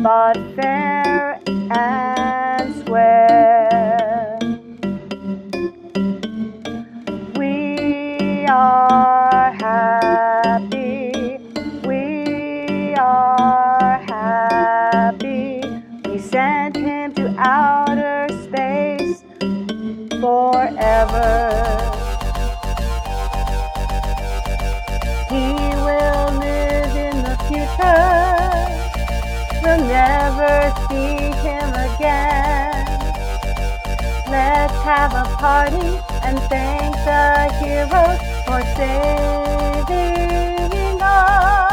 but fair and square. We are happy, we are happy. We sent him to outer space forever. He will live in the future. We'll never see him again. Let's have a party and thank the heroes for saving us.